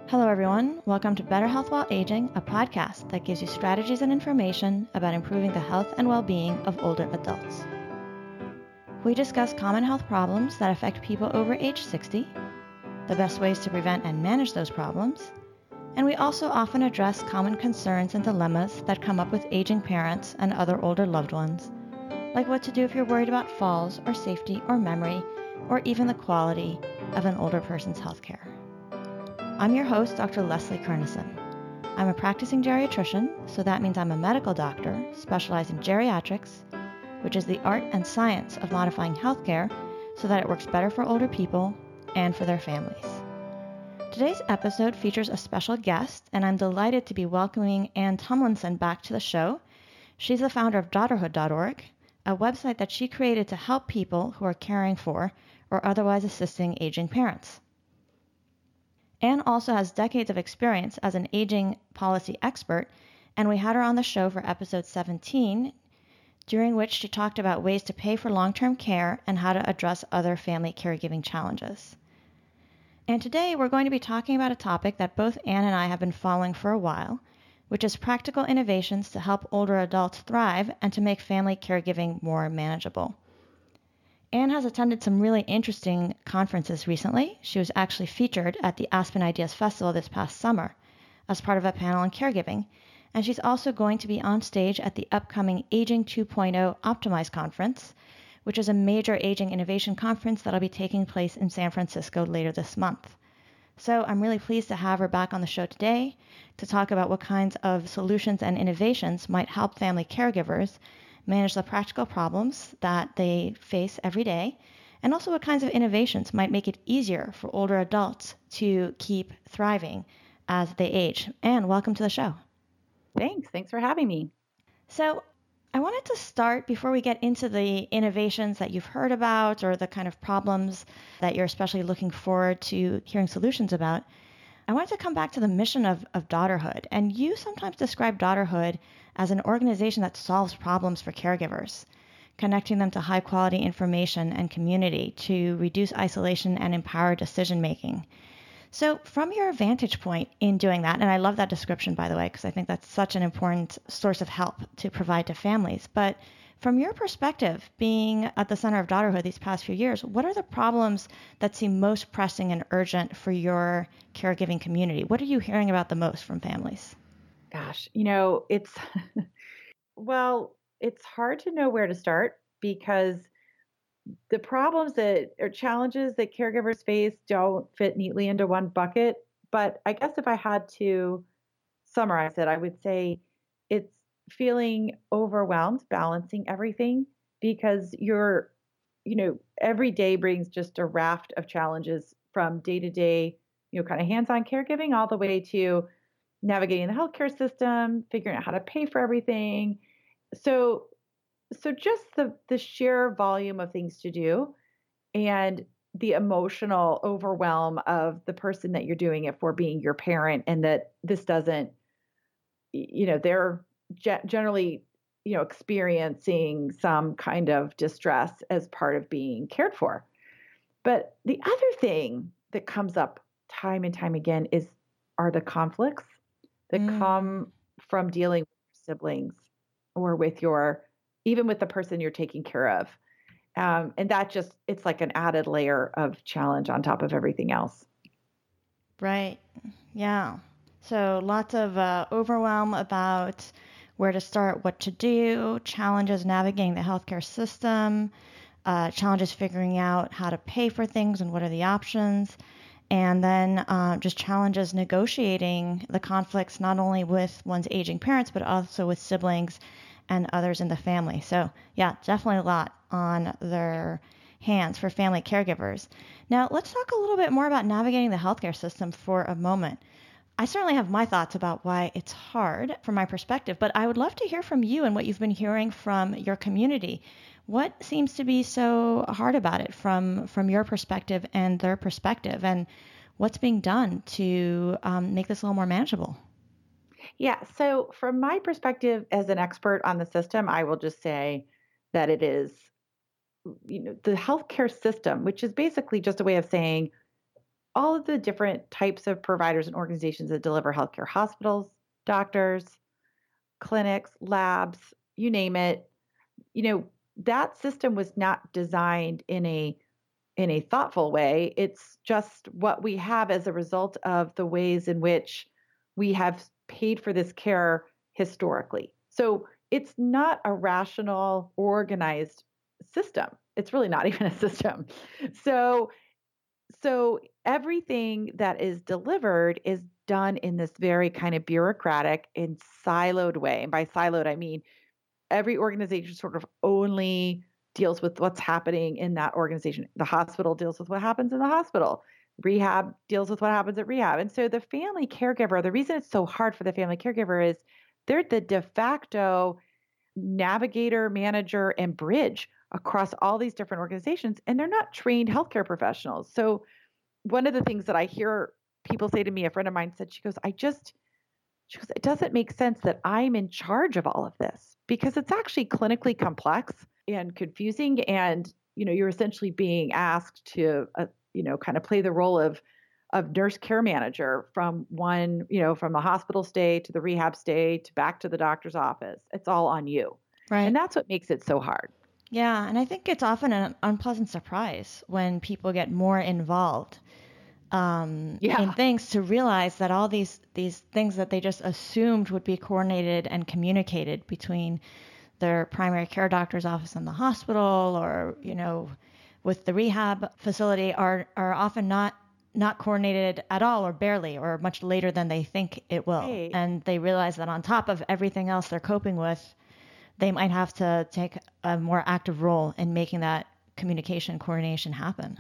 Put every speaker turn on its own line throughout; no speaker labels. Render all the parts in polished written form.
Hello, everyone. Welcome to Better Health While Aging, a podcast that gives you strategies and information about improving the health and well-being of older adults. We discuss common health problems that affect people over age 60, the best ways to prevent and manage those problems, and we also often address common concerns and dilemmas that come up with aging parents and other older loved ones, like what to do if you're worried about falls or safety or memory, or even the quality of an older person's healthcare. I'm your host, Dr. Leslie Kernison. I'm a practicing geriatrician, so that means I'm a medical doctor specialized in geriatrics, which is the art and science of modifying healthcare so that it works better for older people and for their families. Today's episode features a special guest, and I'm delighted to be welcoming Ann Tumlinson back to the show. She's the founder of Daughterhood.org, a website that she created to help people who are caring for or otherwise assisting aging parents. Ann also has decades of experience as an aging policy expert, and we had her on the show for episode 17, during which she talked about ways to pay for long-term care and how to address other family caregiving challenges. And today we're going to be talking about a topic that both Ann and I have been following for a while, which is practical innovations to help older adults thrive and to make family caregiving more manageable. Ann has attended some really interesting conferences recently. She was actually featured at the Aspen Ideas Festival this past summer as part of a panel on caregiving, and she's also going to be on stage at the upcoming Aging 2.0 Optimize Conference, which is a major aging innovation conference that'll be taking place in San Francisco later this month. So I'm really pleased to have her back on the show today to talk about what kinds of solutions and innovations might help family caregivers manage the practical problems that they face every day, and also what kinds of innovations might make it easier for older adults to keep thriving as they age. Ann, welcome to the show.
Thanks for having me.
So I wanted to start, before we get into the innovations that you've heard about or the kind of problems that you're especially looking forward to hearing solutions about, I wanted to come back to the mission of Daughterhood. And you sometimes describe Daughterhood as an organization that solves problems for caregivers, connecting them to high-quality information and community to reduce isolation and empower decision-making. So from your vantage point in doing that, and I love that description, by the way, because I think that's such an important source of help to provide to families, but from your perspective, being at the center of Daughterhood these past few years, what are the problems that seem most pressing and urgent for your caregiving community? What are you hearing about the most from families?
Gosh, it's it's hard to know where to start because the problems that or challenges that caregivers face don't fit neatly into one bucket. But I guess if I had to summarize it, I would say it's feeling overwhelmed, balancing everything because every day brings just a raft of challenges from day to day, kind of hands on caregiving all the way to navigating the healthcare system, figuring out how to pay for everything. So just the sheer volume of things to do and the emotional overwhelm of the person that you're doing it for being your parent and that this doesn't they're generally experiencing some kind of distress as part of being cared for. But the other thing that comes up time and time again are the conflicts that come from dealing with your siblings or even with the person you're taking care of. And it's like an added layer of challenge on top of everything else.
Right. Yeah. So lots of overwhelm about where to start, what to do, challenges navigating the healthcare system, challenges figuring out how to pay for things and what are the options, and then just challenges negotiating the conflicts not only with one's aging parents, but also with siblings and others in the family. So yeah, definitely a lot on their hands for family caregivers. Now, let's talk a little bit more about navigating the healthcare system for a moment. I certainly have my thoughts about why it's hard from my perspective, but I would love to hear from you and what you've been hearing from your community. What seems to be so hard about it from your perspective and their perspective, and what's being done to make this a little more manageable?
Yeah. So, from my perspective as an expert on the system, I will just say that it is, the healthcare system, which is basically just a way of saying all of the different types of providers and organizations that deliver healthcare, hospitals, doctors, clinics, labs, you name it, that system was not designed in a thoughtful way. It's just what we have as a result of the ways in which we have paid for this care historically. So it's not a rational, organized system. It's really not even a system. So so everything that is delivered is done in this very kind of bureaucratic and siloed way. And by siloed, I mean every organization sort of only deals with what's happening in that organization. The hospital deals with what happens in the hospital. Rehab deals with what happens at rehab. And so the family caregiver, the reason it's so hard for the family caregiver is they're the de facto navigator, manager, and bridge across all these different organizations, and they're not trained healthcare professionals. So one of the things that I hear people say to me, a friend of mine said, she goes, it doesn't make sense that I'm in charge of all of this because it's actually clinically complex and confusing. And, you're essentially being asked to, kind of play the role of nurse care manager from from the hospital stay to the rehab stay to back to the doctor's office. It's all on you.
Right.
And that's what makes it so hard.
Yeah. And I think it's often an unpleasant surprise when people get more involved in things to realize that all these things that they just assumed would be coordinated and communicated between their primary care doctor's office and the hospital or, with the rehab facility are often not coordinated at all or barely or much later than they think it will.
Right.
And they realize that on top of everything else they're coping with, they might have to take a more active role in making that communication coordination happen.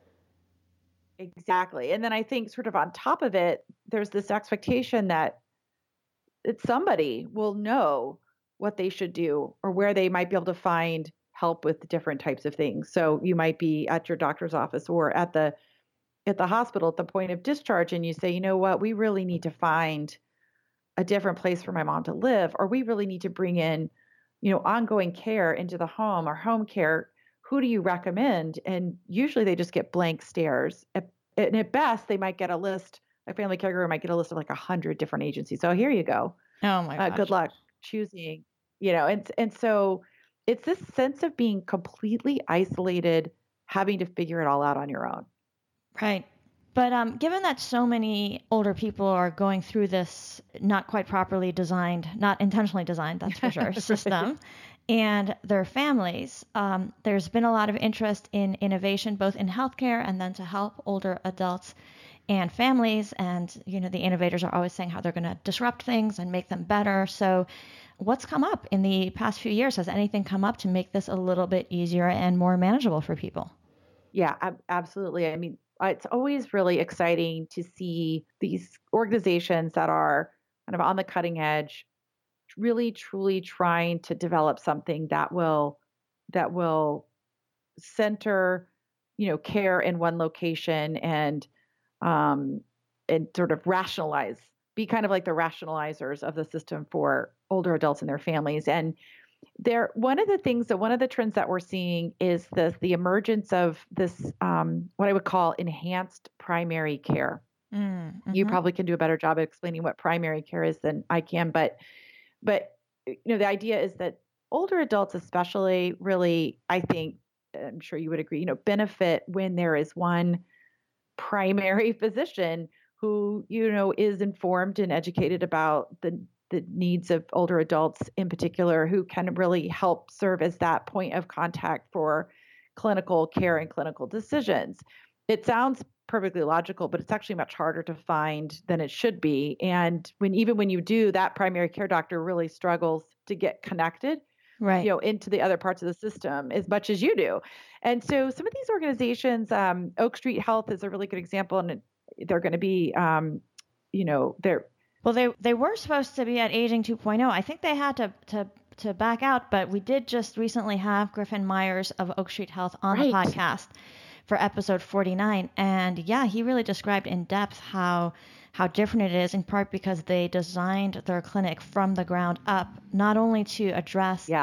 Exactly. And then I think sort of on top of it, there's this expectation that somebody will know what they should do or where they might be able to find help with different types of things. So you might be at your doctor's office or at the hospital at the point of discharge and you say, you know what, we really need to find a different place for my mom to live, or we really need to bring in, ongoing care into the home or home care. Who do you recommend? And usually they just get blank stares. And at best, they might get a list. A family caregiver might get a list of like 100 different agencies. So here you go.
Oh my gosh.
Good luck choosing, and so it's this sense of being completely isolated, having to figure it all out on your own.
Right. But given that so many older people are going through this not quite properly designed, not intentionally designed, that's for sure, system, and their families, there's been a lot of interest in innovation, both in healthcare and then to help older adults and families. And, the innovators are always saying how they're going to disrupt things and make them better. So what's come up in the past few years? Has anything come up to make this a little bit easier and more manageable for people?
Yeah, absolutely. I mean, it's always really exciting to see these organizations that are kind of on the cutting edge, really truly trying to develop something that will center, care in one location and sort of be kind of like the rationalizers of the system for older adults and their families. And one of the trends that we're seeing is the emergence of this, what I would call enhanced primary care.
Mm-hmm.
You probably can do a better job of explaining what primary care is than I can, but the idea is that older adults, especially, really, I think, I'm sure you would agree, benefit when there is one primary physician who, is informed and educated about the needs of older adults in particular, who can really help serve as that point of contact for clinical care and clinical decisions. It sounds perfectly logical, but it's actually much harder to find than it should be. And even when you do, that primary care doctor really struggles to get connected,
right,
into the other parts of the system as much as you do. And so some of these organizations, Oak Street Health is a really good example, and they're going to be, they're
Well, they were supposed to be at Aging 2.0. I think they had to back out, but we did just recently have Griffin Myers of Oak Street Health on the podcast for episode 49. And yeah, he really described in depth how different it is, in part because they designed their clinic from the ground up, not only to address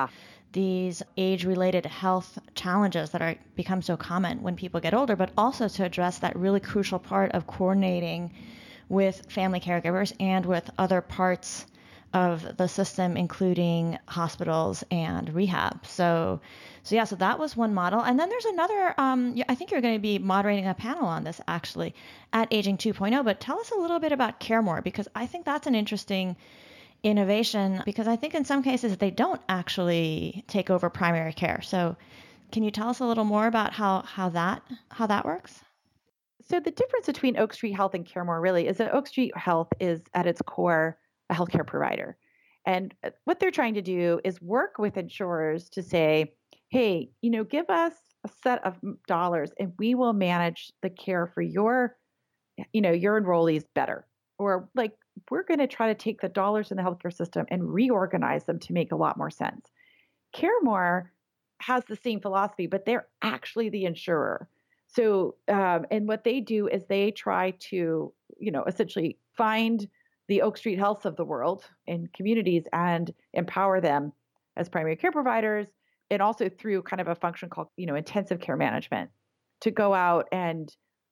these age-related health challenges that are become so common when people get older, but also to address that really crucial part of coordinating with family caregivers and with other parts of the system, including hospitals and rehab. So that was one model. And then there's another, I think you're going to be moderating a panel on this actually at Aging 2.0, but tell us a little bit about CareMore, because I think that's an interesting innovation, because I think in some cases they don't actually take over primary care. So can you tell us a little more about how that works?
So the difference between Oak Street Health and CareMore really is that Oak Street Health is at its core a healthcare provider. And what they're trying to do is work with insurers to say, hey, give us a set of dollars and we will manage the care for your enrollees better. Or like, we're going to try to take the dollars in the healthcare system and reorganize them to make a lot more sense. CareMore has the same philosophy, but they're actually the insurer. So, and what they do is they try to, essentially find the Oak Street Healths of the world in communities and empower them as primary care providers, and also through kind of a function called, intensive care management, to go out and,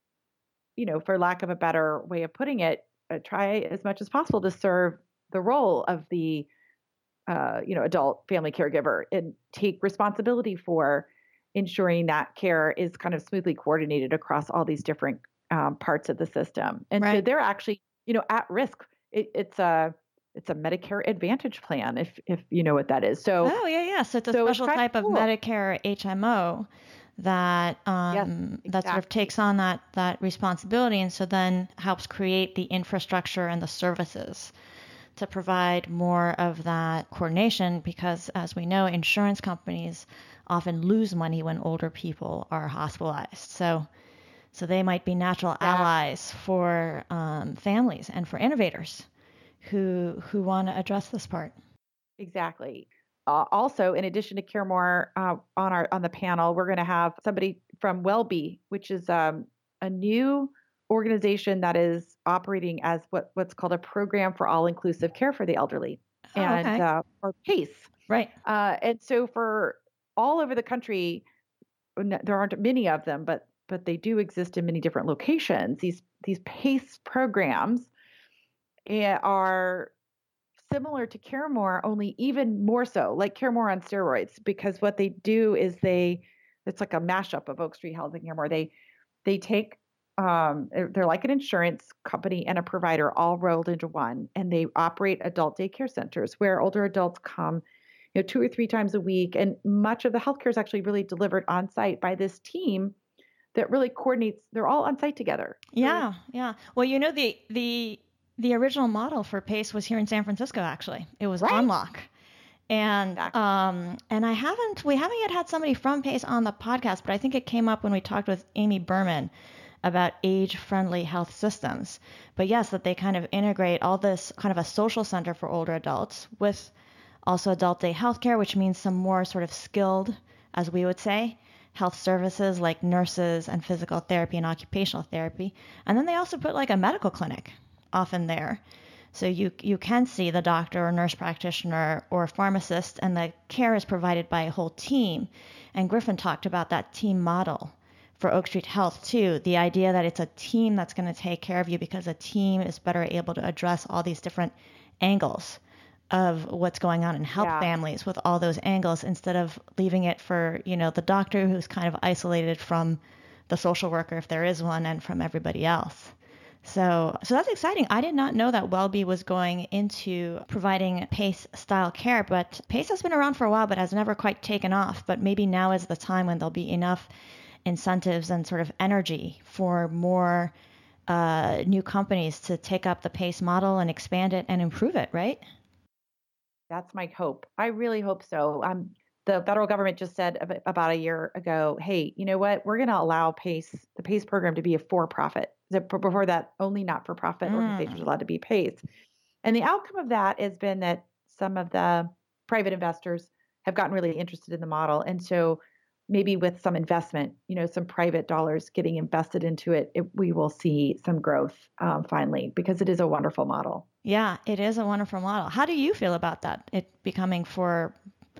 for lack of a better way of putting it, try as much as possible to serve the role of the, adult family caregiver and take responsibility for ensuring that care is kind of smoothly coordinated across all these different parts of the system. And so they're actually, at risk. It's a Medicare Advantage plan, if you know what that is. So
So it's a special type of Medicare HMO that that sort of takes on that responsibility, and so then helps create the infrastructure and the services to provide more of that coordination, because as we know, insurance companies often lose money when older people are hospitalized. So they might be natural allies for families and for innovators who want to address this part.
Exactly. Also, in addition to CareMore, on the panel, we're going to have somebody from WellBe, which is a new organization that is operating as what's called a program for all-inclusive care for the elderly, or PACE.
Right.
And so for all over the country, there aren't many of them, but they do exist in many different locations. These PACE programs are similar to CareMore, only even more so, like CareMore on steroids, because what they do is it's like a mashup of Oak Street Health and CareMore. They take they're like an insurance company and a provider all rolled into one, and they operate adult daycare centers where older adults come, 2 or 3 times a week, and much of the healthcare is actually really delivered on site by this team that really coordinates. They're all on site together.
Yeah. Well, the original model for PACE was here in San Francisco. Actually, it was OnLock. And we haven't yet had somebody from PACE on the podcast, but I think it came up when we talked with Amy Berman about age-friendly health systems. But yes, that they kind of integrate all this kind of a social center for older adults with also adult day healthcare, which means some more sort of skilled, as we would say, health services like nurses and physical therapy and occupational therapy. And then they also put like a medical clinic often there. So you can see the doctor or nurse practitioner or pharmacist, and the care is provided by a whole team. And Griffin talked about that team model for Oak Street Health too, the idea that it's a team that's going to take care of you because a team is better able to address all these different angles of what's going on and help families with all those angles, instead of leaving it for, the doctor who's kind of isolated from the social worker, if there is one, and from everybody else. So that's exciting. I did not know that WellBe was going into providing PACE-style care, but PACE has been around for a while but has never quite taken off. But maybe now is the time when there'll be enough incentives and sort of energy for more new companies to take up the PACE model and expand it and improve it, right?
That's my hope. I really hope so. The federal government just said about a year ago, hey, you know what? We're going to allow the PACE program to be a for-profit. Before that, only not-for-profit organizations are allowed to be PACE. And the outcome of that has been that some of the private investors have gotten really interested in the model. And so maybe with some investment, some private dollars getting invested into it, we will see some growth finally, because it is a wonderful model.
Yeah, it is a wonderful model. How do you feel about that? It becoming for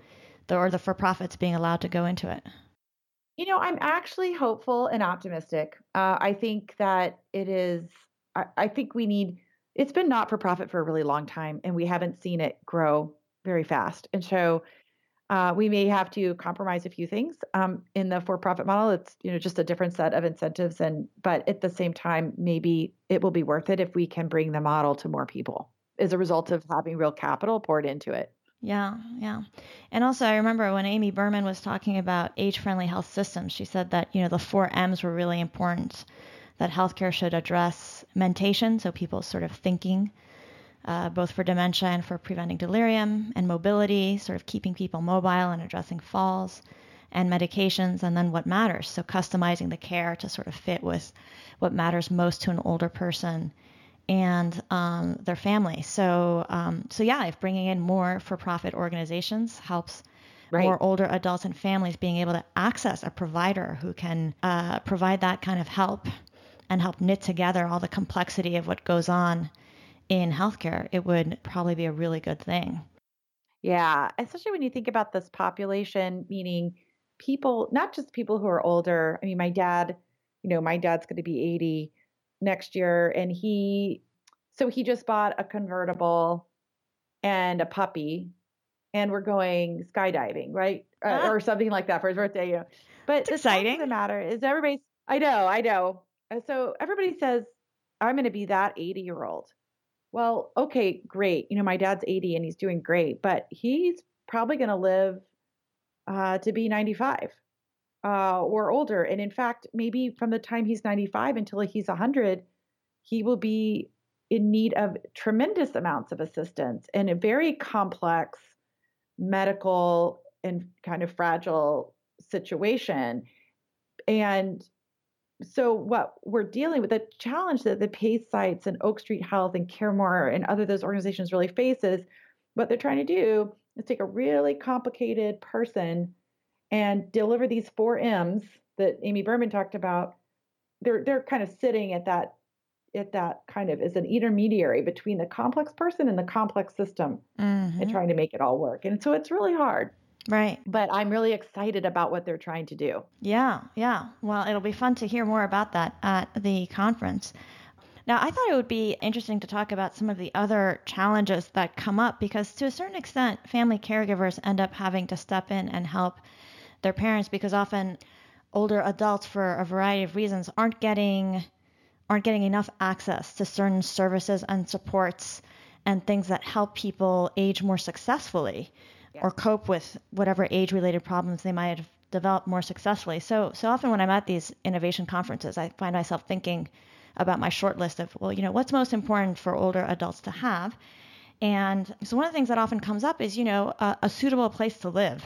the for-profits being allowed to go into it?
I'm actually hopeful and optimistic. I think that it is, I think we need, it's been not for profit for a really long time, and we haven't seen it grow very fast. And so we may have to compromise a few things in the for-profit model. It's just a different set of incentives, but at the same time, maybe it will be worth it if we can bring the model to more people as a result of having real capital poured into it.
Yeah, yeah. And also, I remember when Amy Berman was talking about age-friendly health systems, she said that, the 4 M's were really important, that healthcare should address mentation, so people's sort of thinking, both for dementia and for preventing delirium, and mobility, sort of keeping people mobile and addressing falls, and medications, and then what matters, so customizing the care to sort of fit with what matters most to an older person and their family. So yeah, if bringing in more for-profit organizations helps more older adults and families being able to access a provider who can provide that kind of help and help knit together all the complexity of what goes on in healthcare, it would probably be a really good thing.
Yeah, especially when you think about this population, meaning people, not just people who are older. I mean, my dad's going to be 80 next year, and he just bought a convertible and a puppy, and we're going skydiving, right? Or something like that for his birthday. But the fact of the matter is, I know. And so everybody says, I'm going to be that 80-year-old. Well, okay, great. My dad's 80 and he's doing great, but he's probably going to live to be 95 or older. And in fact, maybe from the time he's 95 until he's 100, he will be in need of tremendous amounts of assistance and a very complex medical and kind of fragile situation. And so what we're dealing with, the challenge that the PACE sites and Oak Street Health and CareMore and other those organizations really face is what they're trying to do is take a really complicated person and deliver these 4 M's that Amy Berman talked about. They're kind of sitting at that kind of as an intermediary between the complex person and the complex system and trying to make it all work. And so it's really hard.
Right.
But I'm really excited about what they're trying to do.
Yeah, yeah. Well, it'll be fun to hear more about that at the conference. Now, I thought it would be interesting to talk about some of the other challenges that come up because to a certain extent, family caregivers end up having to step in and help their parents because often older adults, for a variety of reasons, aren't getting enough access to certain services and supports and things that help people age more successfully or cope with whatever age-related problems they might have developed more successfully. So often when I'm at these innovation conferences, I find myself thinking about my short list of, what's most important for older adults to have? And so one of the things that often comes up is, a suitable place to live,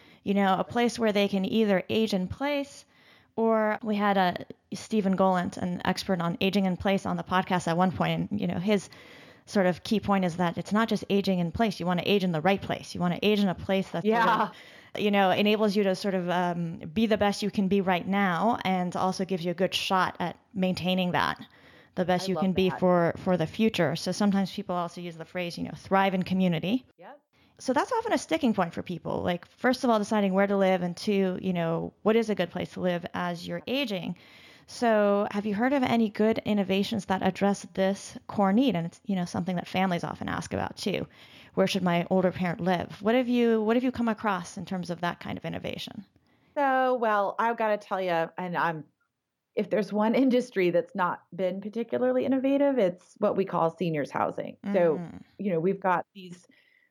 a place where they can either age in place, or we had Stephen Golant, an expert on aging in place, on the podcast at one point, and his sort of key point is that it's not just aging in place. You want to age in the right place. You want to age in a place that sort of, enables you to sort of be the best you can be right now, and also gives you a good shot at maintaining that the best you can be for the future. So sometimes people also use the phrase, thrive in community.
Yep.
So that's often a sticking point for people. Like, first of all, deciding where to live, and two, what is a good place to live as you're aging. So have you heard of any good innovations that address this core need? And it's, something that families often ask about too. Where should my older parent live? What have you come across in terms of that kind of innovation?
So, well, I've got to tell you, and if there's one industry that's not been particularly innovative, it's what we call seniors housing. So, we've got these,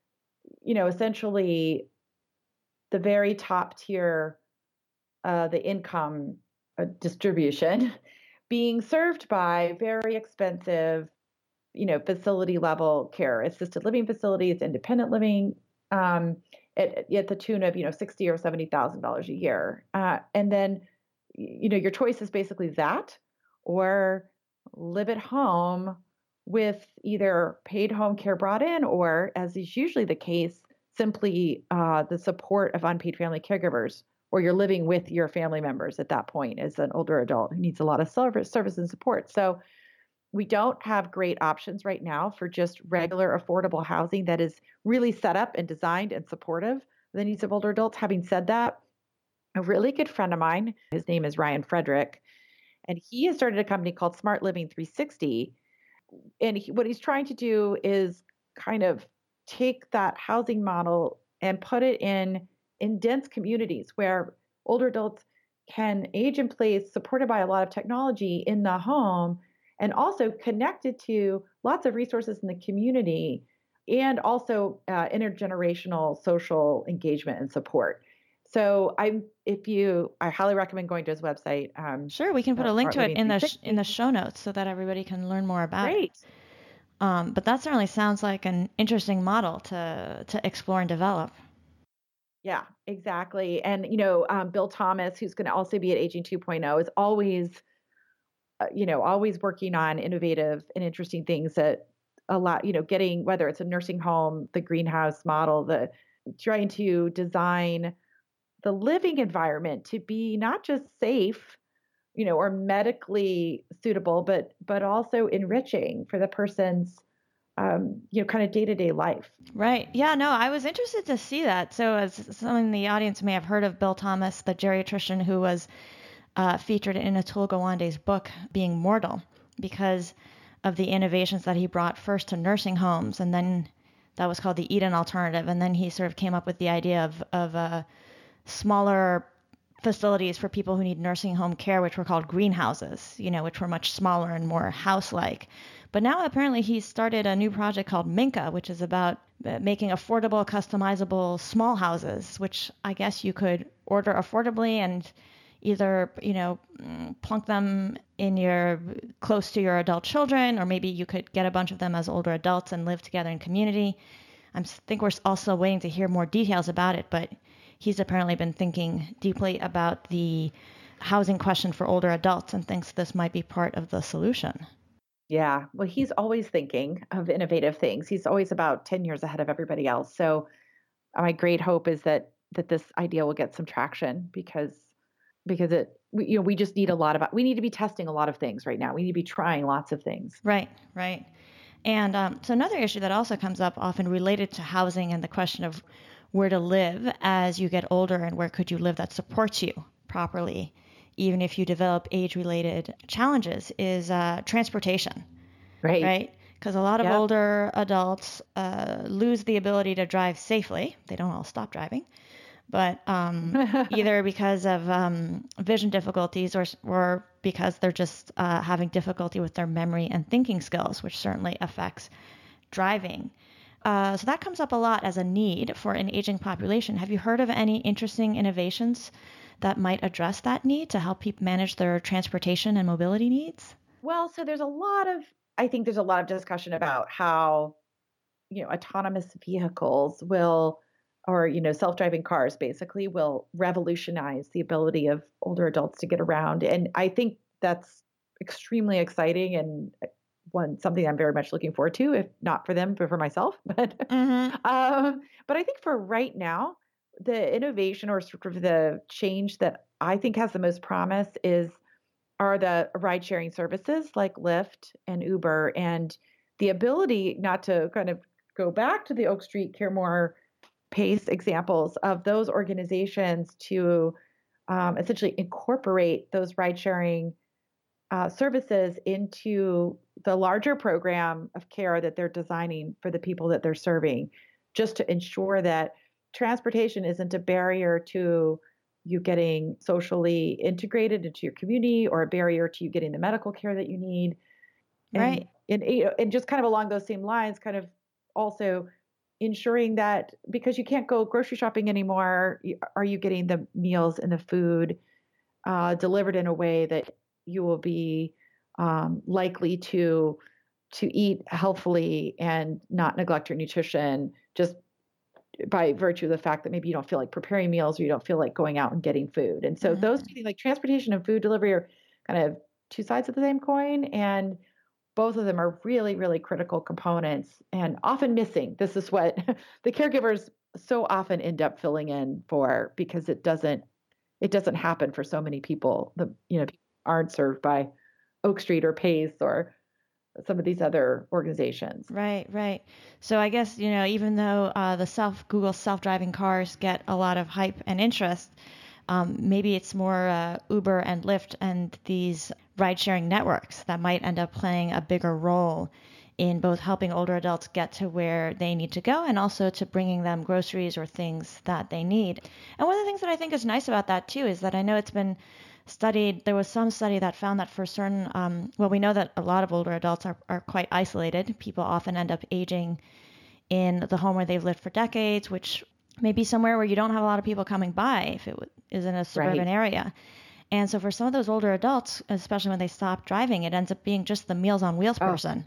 essentially the very top tier, the income distribution being served by very expensive, facility level care, assisted living facilities, independent living, at the tune of, $60,000 or $70,000 a year. And then, your choice is basically that or live at home with either paid home care brought in, or, as is usually the case, simply the support of unpaid family caregivers, or you're living with your family members at that point as an older adult who needs a lot of service and support. So we don't have great options right now for just regular affordable housing that is really set up and designed and supportive the needs of older adults. Having said that, a really good friend of mine, his name is Ryan Frederick, and he has started a company called Smart Living 360. And what he's trying to do is kind of take that housing model and put it in dense communities where older adults can age in place, supported by a lot of technology in the home, and also connected to lots of resources in the community, and also intergenerational social engagement and support. So I highly recommend going to his website.
Sure, we can put a link
Smart
to it
Living
in
360.
the show notes so that everybody can learn more about it.
Great.
But that certainly sounds like an interesting model to explore and develop.
Yeah, exactly. And Bill Thomas, who's going to also be at Aging 2.0, is always always working on innovative and interesting things that a lot, getting, whether it's a nursing home, the greenhouse model, the trying to design the living environment to be not just safe, or medically suitable, but also enriching for the person's kind of day-to-day life.
Right. Yeah, no, I was interested to see that. So, as some in the audience may have heard of Bill Thomas, the geriatrician who was featured in Atul Gawande's book, Being Mortal, because of the innovations that he brought first to nursing homes, and then that was called the Eden Alternative, and then he sort of came up with the idea of smaller facilities for people who need nursing home care, which were called greenhouses, which were much smaller and more house-like. But now apparently he's started a new project called Minka, which is about making affordable, customizable small houses, which I guess you could order affordably and either, plunk them close to your adult children, or maybe you could get a bunch of them as older adults and live together in community. I think we're also waiting to hear more details about it, but he's apparently been thinking deeply about the housing question for older adults and thinks this might be part of the solution.
Yeah. Well, he's always thinking of innovative things. He's always about 10 years ahead of everybody else. So my great hope is that this idea will get some traction because we just need we need to be testing a lot of things right now. We need to be trying lots of things.
Right, right. And so another issue that also comes up often related to housing and the question of where to live as you get older and where could you live that supports you properly, even if you develop age-related challenges, is transportation,
Right.
right? Because a lot of older adults lose the ability to drive safely. They don't all stop driving, but either because of vision difficulties or because they're just having difficulty with their memory and thinking skills, which certainly affects driving. So that comes up a lot as a need for an aging population. Have you heard of any interesting innovations that might address that need to help people manage their transportation and mobility needs?
Well, so I think there's a lot of discussion about how, autonomous vehicles or, self-driving cars basically will revolutionize the ability of older adults to get around. And I think that's extremely exciting and something I'm very much looking forward to, if not for them, but for myself. But I think for right now, the innovation or sort of the change that I think has the most promise are the ride sharing services like Lyft and Uber, and the ability, not to kind of go back to the Oak Street Caremore Pace examples of those organizations, to essentially incorporate those ride sharing services into the larger program of care that they're designing for the people that they're serving, just to ensure that transportation isn't a barrier to you getting socially integrated into your community, or a barrier to you getting the medical care that you need.
Right.
And just kind of along those same lines, kind of also ensuring that, because you can't go grocery shopping anymore, are you getting the meals and the food delivered in a way that you will be likely to eat healthfully and not neglect your nutrition, just by virtue of the fact that maybe you don't feel like preparing meals, or you don't feel like going out and getting food. And so those two things, like transportation and food delivery, are kind of two sides of the same coin, and both of them are really, really critical components and often missing. This is what the caregivers so often end up filling in for, because it doesn't happen for so many people. People aren't served by Oak Street or Pace or some of these other organizations.
Right, right. So I guess, even though Google self-driving cars get a lot of hype and interest, maybe it's more Uber and Lyft and these ride-sharing networks that might end up playing a bigger role in both helping older adults get to where they need to go and also to bringing them groceries or things that they need. And one of the things that I think is nice about that too is that I know it's been studied. There was some study that found that for certain, we know that a lot of older adults are quite isolated. People often end up aging in the home where they've lived for decades, which may be somewhere where you don't have a lot of people coming by if it is in a suburban area. And so for some of those older adults, especially when they stop driving, it ends up being just the Meals on Wheels person,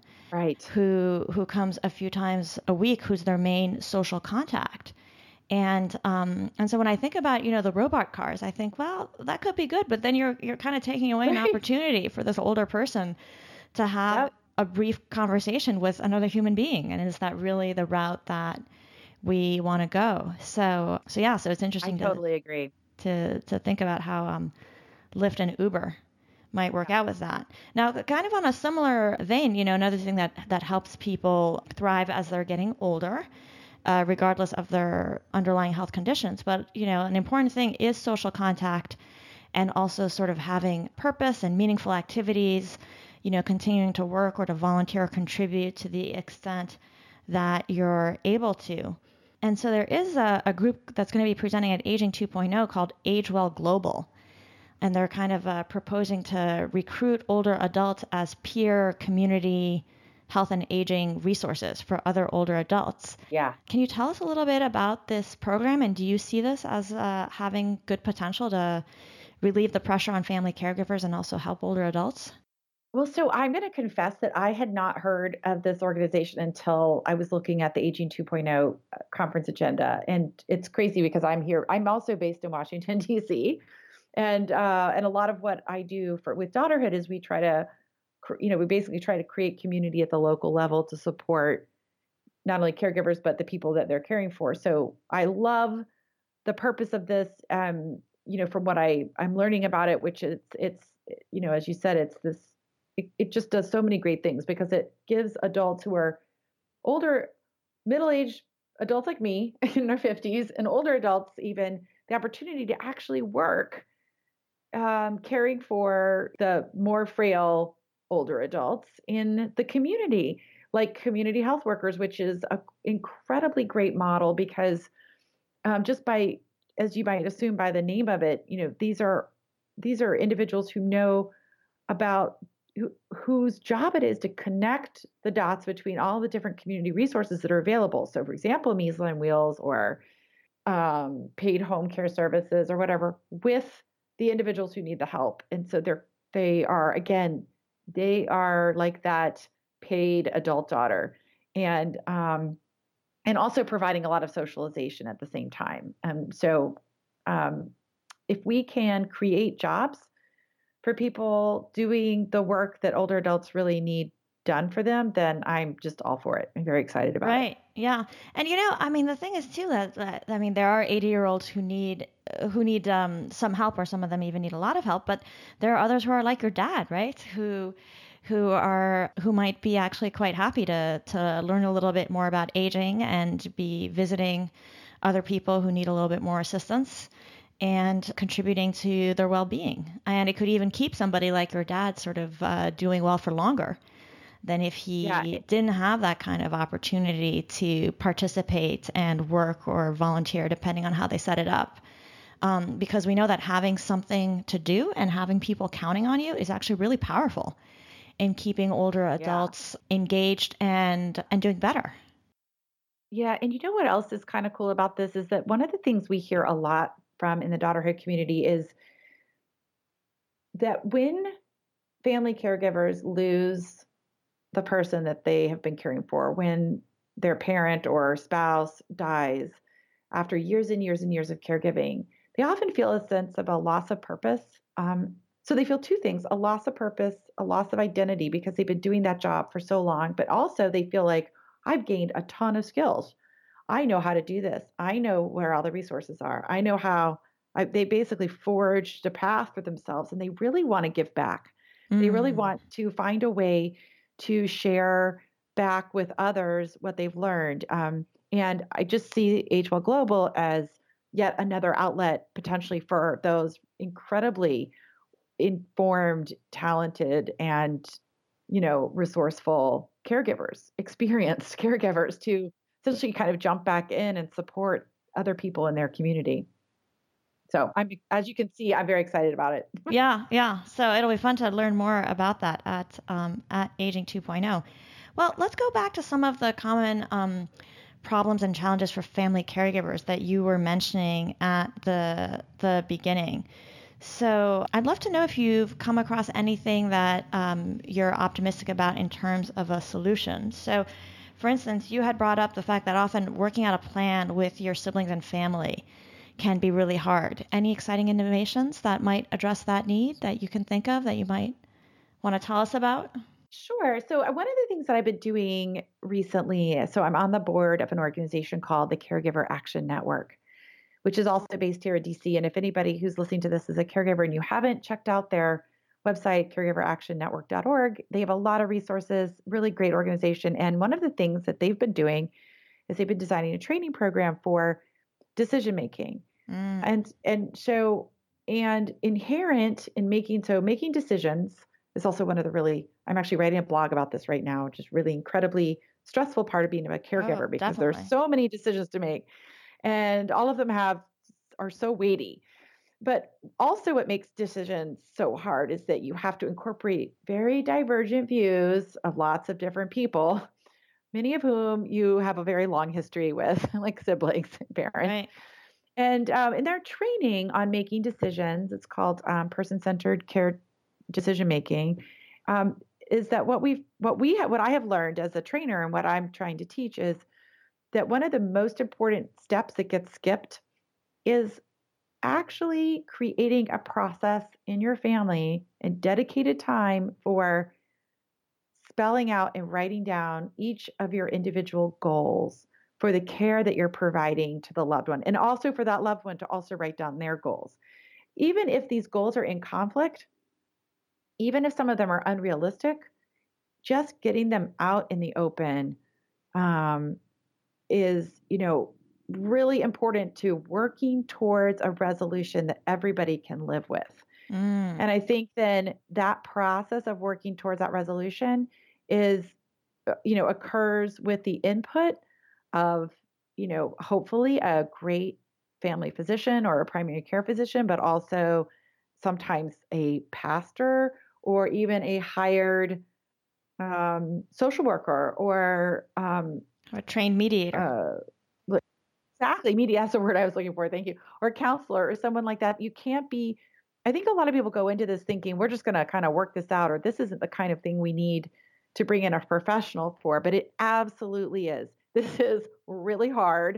who comes a few times a week, who's their main social contact. And so when I think about, the robot cars, I think, well, that could be good, but then you're kind of taking away an opportunity for this older person to have a brief conversation with another human being. And is that really the route that we want to go? So it's interesting.
I totally agree.
To think about how Lyft and Uber might work out with that. Now, kind of on a similar vein, another thing that helps people thrive as they're getting older, regardless of their underlying health conditions. But, an important thing is social contact and also sort of having purpose and meaningful activities, continuing to work or to volunteer or contribute to the extent that you're able to. And so there is a group that's going to be presenting at Aging 2.0 called Age Well Global. And they're kind of proposing to recruit older adults as peer community health and aging resources for other older adults.
Yeah.
Can you tell us a little bit about this program, and do you see this as having good potential to relieve the pressure on family caregivers and also help older adults?
Well, so I'm going to confess that I had not heard of this organization until I was looking at the Aging 2.0 conference agenda. And it's crazy because I'm also based in Washington, D.C. And a lot of what I do with Daughterhood is we basically try to create community at the local level to support not only caregivers, but the people that they're caring for. So I love the purpose of this, from what I'm learning about it, which is as you said, it's this, it just does so many great things because it gives adults who are older, middle-aged adults like me in their 50s and older adults even the opportunity to actually work caring for the more frail older adults in the community, like community health workers, which is an incredibly great model because just by, as you might assume by the name of it, these are individuals who know about whose job it is to connect the dots between all the different community resources that are available. So, for example, Meals on Wheels or paid home care services or whatever with the individuals who need the help. And so they are like that paid adult daughter and also providing a lot of socialization at the same time. If we can create jobs for people doing the work that older adults really need done for them, then I'm just all for it. I'm very excited about it.
Right. Yeah. And the thing is too that there are 80-year-olds who need some help, or some of them even need a lot of help, but there are others who are like your dad, right? Who might be actually quite happy to learn a little bit more about aging and be visiting other people who need a little bit more assistance and contributing to their well-being. And it could even keep somebody like your dad sort of doing well for longer than if he didn't have that kind of opportunity to participate and work or volunteer, depending on how they set it up. Because we know that having something to do and having people counting on you is actually really powerful in keeping older adults engaged and doing better.
Yeah. And you know what else is kind of cool about this is that one of the things we hear a lot from in the Daughterhood community is that when family caregivers lose the person that they have been caring for, when their parent or spouse dies after years and years and years of caregiving, they often feel a sense of a loss of purpose. So they feel two things: a loss of purpose, a loss of identity because they've been doing that job for so long, but also they feel like I've gained a ton of skills. I know how to do this. I know where all the resources are. I know how they basically forged a path for themselves, and they really want to give back. They really want to find a way to share back with others what they've learned. And I just see Age Well Global as yet another outlet potentially for those incredibly informed, talented, and resourceful caregivers, experienced caregivers to essentially kind of jump back in and support other people in their community. So as you can see, I'm very excited about it.
Yeah. So it'll be fun to learn more about that at Aging 2.0. Well, let's go back to some of the common problems and challenges for family caregivers that you were mentioning at the beginning. So I'd love to know if you've come across anything that you're optimistic about in terms of a solution. So, for instance, you had brought up the fact that often working out a plan with your siblings and family can be really hard. Any exciting innovations that might address that need that you can think of that you might want to tell us about?
Sure. So one of the things that I've been doing recently, so I'm on the board of an organization called the Caregiver Action Network, which is also based here in DC. And if anybody who's listening to this is a caregiver and you haven't checked out their website, caregiveractionnetwork.org, they have a lot of resources, really great organization. And one of the things that they've been doing is they've been designing a training program for decision making. And inherent in making decisions is also one of the really, I'm actually writing a blog about this right now, which is really incredibly stressful part of being a caregiver because
definitely.
there's so many decisions to make. And all of them are so weighty. But also what makes decisions so hard is that you have to incorporate very divergent views of lots of different people, many of whom you have a very long history with, like siblings and parents.
Right.
And in their training on making decisions, it's called person-centered care decision making, is that what I have learned as a trainer and what I'm trying to teach is that one of the most important steps that gets skipped is actually creating a process in your family and dedicated time for spelling out and writing down each of your individual goals for the care that you're providing to the loved one, and also for that loved one to also write down their goals. Even if these goals are in conflict, even if some of them are unrealistic, just getting them out in the open is, really important to working towards a resolution that everybody can live with. And I think then that process of working towards that resolution occurs with the input of, hopefully a great family physician or a primary care physician, but also sometimes a pastor or even a hired social worker or
a trained mediator.
Exactly. Media, that's the word I was looking for. Thank you. Or a counselor or someone like that. I think a lot of people go into this thinking we're just going to kind of work this out, or this isn't the kind of thing we need to bring in a professional for, but it absolutely is. This is really hard.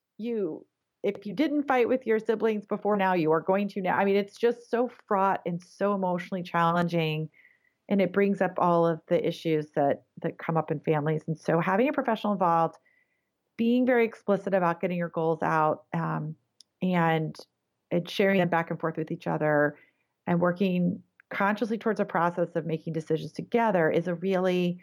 If you didn't fight with your siblings before now, you are going to now. I mean, it's just so fraught and so emotionally challenging. And it brings up all of the issues that come up in families. And so having a professional involved, being very explicit about getting your goals out, and sharing them back and forth with each other and working consciously towards a process of making decisions together is a really,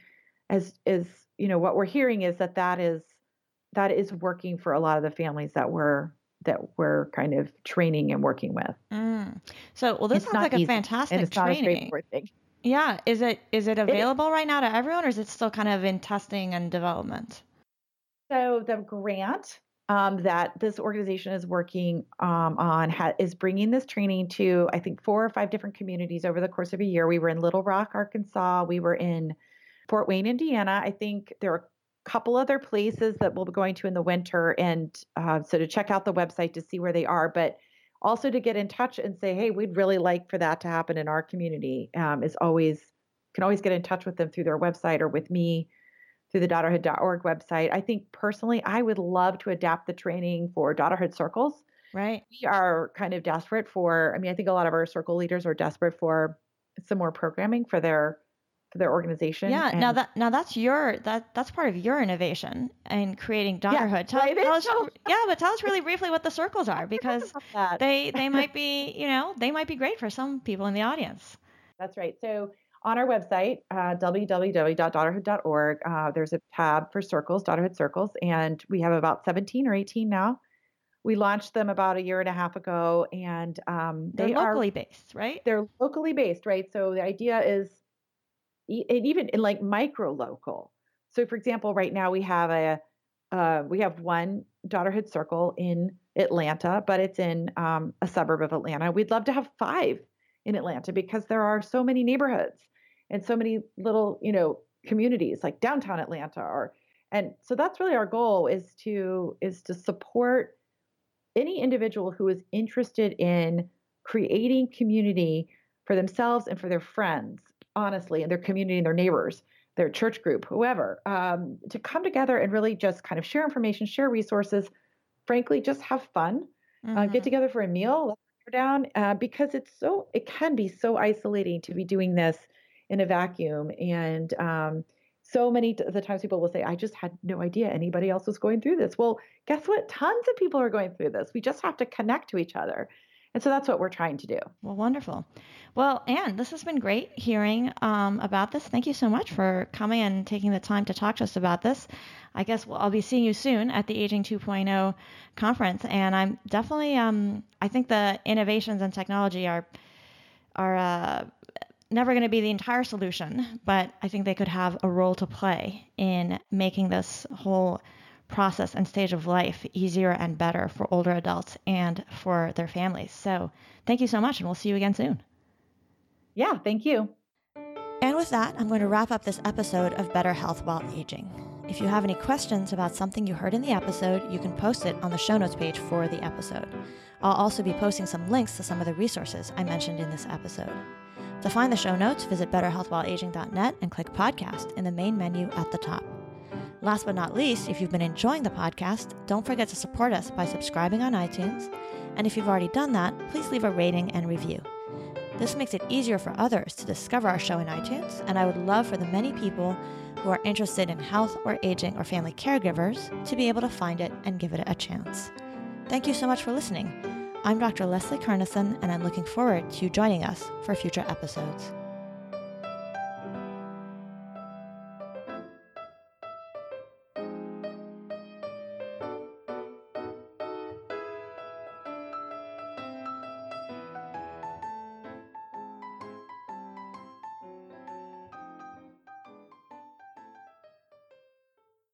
what we're hearing is that is working for a lot of the families that we're kind of training and working with.
So, well, this sounds like a fantastic
and it's
training.
Not a straightforward thing.
Yeah. Is it available right now to everyone, or is it still kind of in testing and development?
So the grant that this organization is working on is bringing this training to, I think, 4 or 5 different communities over the course of a year. We were in Little Rock, Arkansas. We were in Fort Wayne, Indiana. I think there are a couple other places that we'll be going to in the winter. And so to check out the website to see where they are, but also to get in touch and say, hey, we'd really like for that to happen in our community, can always get in touch with them through their website or with me through the daughterhood.org website. I think personally, I would love to adapt the training for Daughterhood Circles.
Right.
We are kind of desperate I think a lot of our circle leaders are desperate for some more programming for their organization.
Yeah. Now that's part of your innovation in creating Daughterhood.
Yeah,
tell us really briefly what the circles are, because they might be, they might be great for some people in the audience.
That's right. So on our website, www.daughterhood.org, there's a tab for circles, Daughterhood Circles, and we have about 17 or 18 now. We launched them about a year and a half ago, and
they're locally based, right?
They're locally based, right? So the idea is, even in like micro local. So, for example, right now we have one Daughterhood Circle in Atlanta, but it's in a suburb of Atlanta. We'd love to have 5 in Atlanta because there are so many neighborhoods and so many little, communities like downtown Atlanta. And so that's really our goal, is to support any individual who is interested in creating community for themselves and for their friends, honestly, and their community and their neighbors, their church group, whoever, to come together and really just kind of share information, share resources, frankly, just have fun, get together for a meal, let the down, because it can be so isolating to be doing this in a vacuum. And so many of the times people will say, I just had no idea anybody else was going through this. Well, guess what? Tons of people are going through this. We just have to connect to each other. And so that's what we're trying to do.
Well, wonderful. Well, Anne, this has been great hearing about this. Thank you so much for coming and taking the time to talk to us about this. I guess I'll be seeing you soon at the Aging 2.0 conference. And I'm definitely, I think the innovations in technology are never going to be the entire solution, but I think they could have a role to play in making this whole process and stage of life easier and better for older adults and for their families. So thank you so much, and we'll see you again soon.
Yeah, thank you.
And with that, I'm going to wrap up this episode of Better Health While Aging. If you have any questions about something you heard in the episode, you can post it on the show notes page for the episode. I'll also be posting some links to some of the resources I mentioned in this episode. To find the show notes, visit betterhealthwhileaging.net and click podcast in the main menu at the top. Last but not least, if you've been enjoying the podcast, don't forget to support us by subscribing on iTunes. And if you've already done that, please leave a rating and review. This makes it easier for others to discover our show in iTunes, and I would love for the many people who are interested in health or aging or family caregivers to be able to find it and give it a chance. Thank you so much for listening. I'm Dr. Leslie Kernison, and I'm looking forward to you joining us for future episodes.